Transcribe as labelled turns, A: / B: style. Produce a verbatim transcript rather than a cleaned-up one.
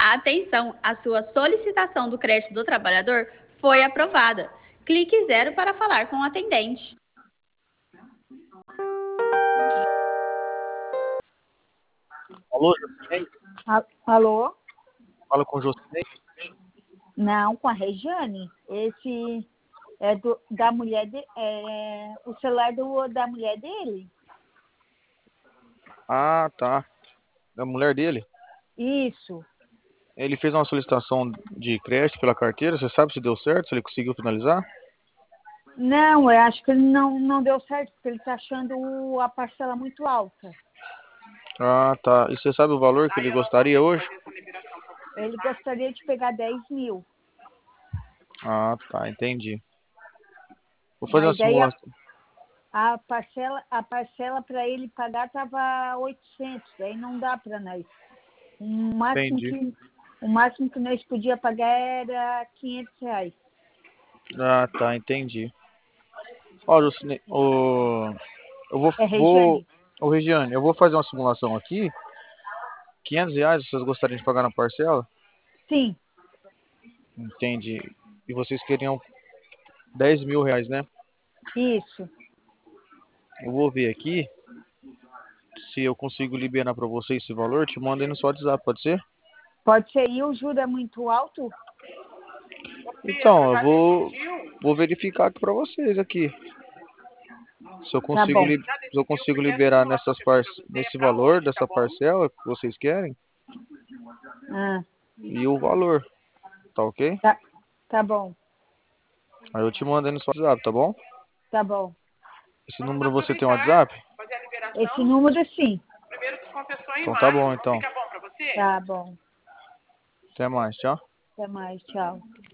A: Atenção, a sua solicitação do crédito do trabalhador foi aprovada. Clique zero para falar com o atendente.
B: Alô, Jocinei?
C: A- Alô?
B: Fala com o Jocinei.
C: Não, com a Regiane. Esse é do, da mulher de, é o celular do, da mulher dele.
B: Ah, tá. Da mulher dele.
C: Isso.
B: Ele fez uma solicitação de crédito pela carteira. Você sabe se deu certo? Se ele conseguiu finalizar?
C: Não, eu acho que ele não, não deu certo, porque ele está achando o- a parcela muito alta.
B: Ah, tá. E você sabe o valor que ele gostaria hoje?
C: Ele gostaria de pegar dez mil.
B: Ah, tá. Entendi. Vou fazer uma
C: Mas daí a,
B: simulação.
C: a parcela, a parcela para ele pagar estava oitocentos. Daí não dá para nós. O máximo
B: Entendi.
C: que, o máximo que nós podia pagar era quinhentos reais.
B: Ah, tá. Entendi. Ó, Jocinei, o... eu vou,
C: É,
B: vou...
C: Regiane?
B: Ô, Regiane, eu vou fazer uma simulação aqui. quinhentos reais, vocês gostariam de pagar na parcela?
C: Sim,
B: Entendi. E vocês queriam dez mil reais, né?
C: isso.
B: Eu vou ver aqui se eu consigo liberar para você esse valor. Te mando aí no seu WhatsApp, pode ser?
C: Pode ser. E o juro é muito alto?
B: Então, eu vou, vou verificar aqui para vocês aqui. Se eu
C: Tá
B: consigo,
C: bom.
B: li- se eu consigo liberar nessas par, nesse valor dessa parcela que vocês querem
C: Ah,
B: e o valor, tá ok?
C: tá, tá bom.
B: Aí eu te mando aí no seu WhatsApp, tá bom?
C: Tá bom.
B: Esse número você tem um WhatsApp?
C: Esse número sim.
B: Então tá bom, então.
C: Tá bom.
B: Até mais, tchau.
C: Até mais. Tchau.